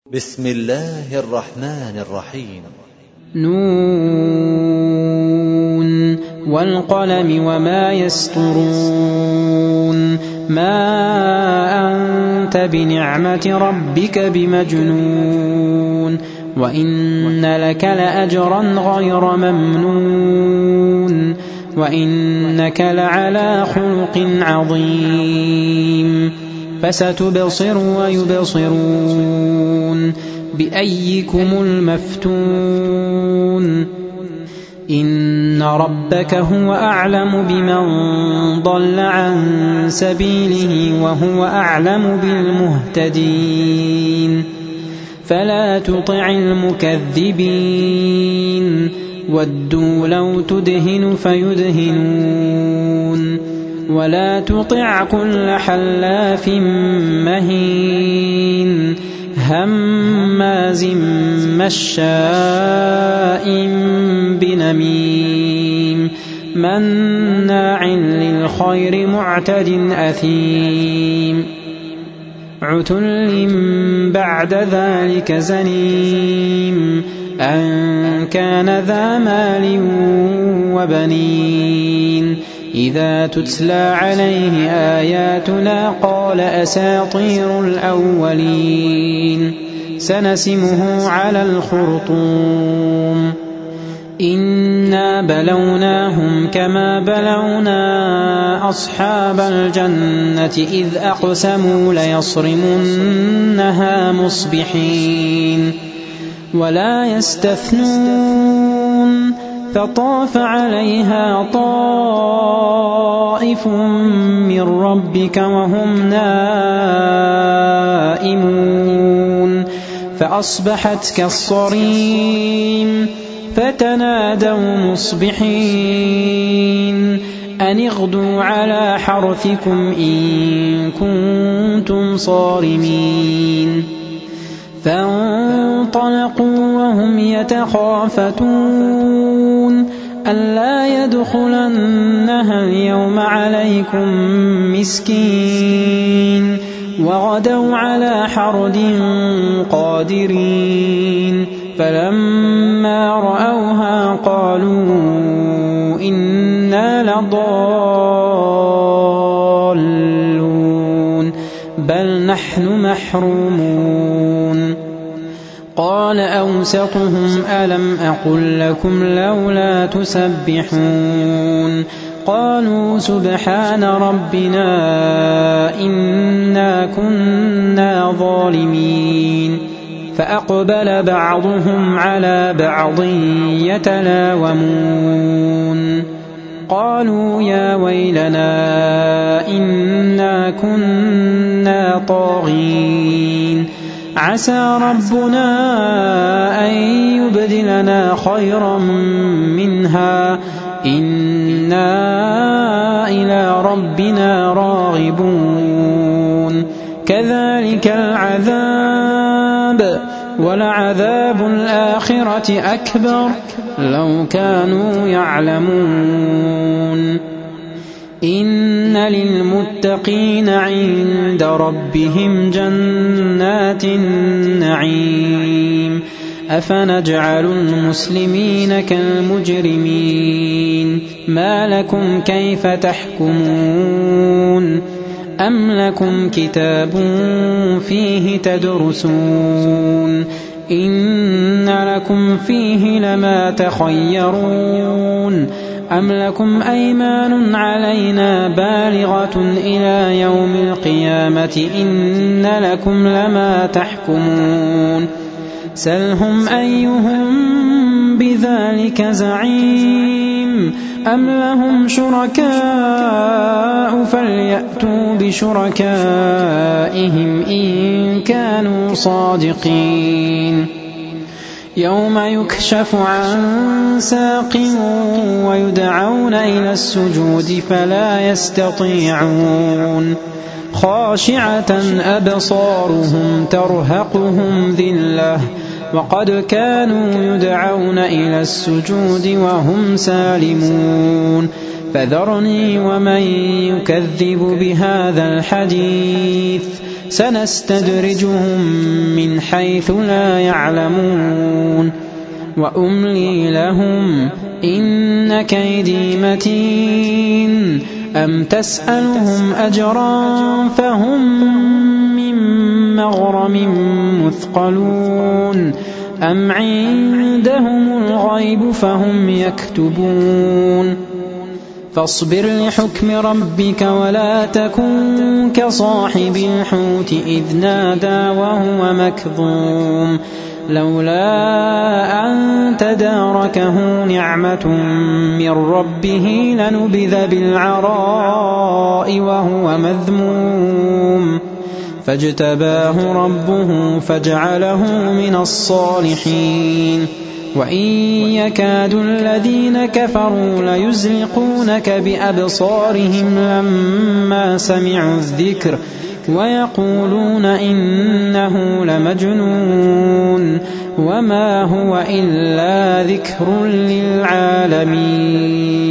بسم الله الرحمن الرحيم. نون والقلم وما يسطرون ما أنت بنعمة ربك بمجنون وإن لك لأجرا غير ممنون وإنك لعلى خلق عظيم فستبصر ويبصرون بأيكم المفتون إن ربك هو أعلم بمن ضل عن سبيله وهو أعلم بالمهتدين فلا تطع المكذبين ودوا لو تدهن فيدهنون ولا تطع كل حلاف مهين هماز مشاء بنميم مناع للخير معتد أثيم عتل بعد ذلك زنيم أن كان ذا مال وبنين إذا تتلى عليه آياتنا قال أساطير الأولين سنسمه على الخرطوم إنا بلوناهم كما بلونا أصحاب الجنة إذ أقسموا ليصرمنها مصبحين ولا يستثنون فطاف عليها طائف من ربك وهم نائمون فأصبحت كالصريم فتنادوا مصبحين أن اغدوا على حرثكم إن كنتم صارمين فانطلقوا وهم يتخافتون ألا يدخلنها اليوم عليكم مسكين وغدوا على حرد قادرين فلما رأوها قالوا إنا لضالون بل نحن محرومون قال أوسطهم ألم أقل لكم لولا تسبحون قالوا سبحان ربنا إنا كنا ظالمين فأقبل بعضهم على بعض يتلاومون قالوا يا ويلنا إنا كنا طاغين عسى ربنا أن يبدلنا خيرا منها إنا إلى ربنا راغبون كذلك العذاب ولعذاب الآخرة أكبر لو كانوا يعلمون إن للمتقين عند ربهم جنات النعيم أفنجعل المسلمين كالمجرمين ما لكم كيف تحكمون أم لكم كتاب فيه تدرسون إن لكم فيه لما تخيرون أم لكم أيمان علينا بالغة إلى يوم القيامة إن لكم لما تحكمون سلهم أيهم بذلك زعيم أم لهم شركاء فليأتوا بشركائهم إن كانوا صادقين يوم يكشف عن ساق ويدعون إلى السجود فلا يستطيعون خاشعة أبصارهم ترهقهم ذلة وقد كانوا يدعون إلى السجود وهم سالمون فذرني ومن يكذب بهذا الحديث سنستدرجهم من حيث لا يعلمون وأملي لهم إن كيدي متين أم تسألهم أجرا فهم من مغرم مثقلون أم عندهم الغيب فهم يكتبون فاصبر لحكم ربك ولا تكن كصاحب الحوت إذ نادى وهو مكظوم لولا أن تداركه نعمة من ربه لنبذ بالعراء وهو مذموم فاجتباه ربه فاجعله من الصالحين وإن يكاد الذين كفروا ليزلقونك بأبصارهم لما سمعوا الذكر ويقولون إنه لمجنون وما هو إلا ذكر للعالمين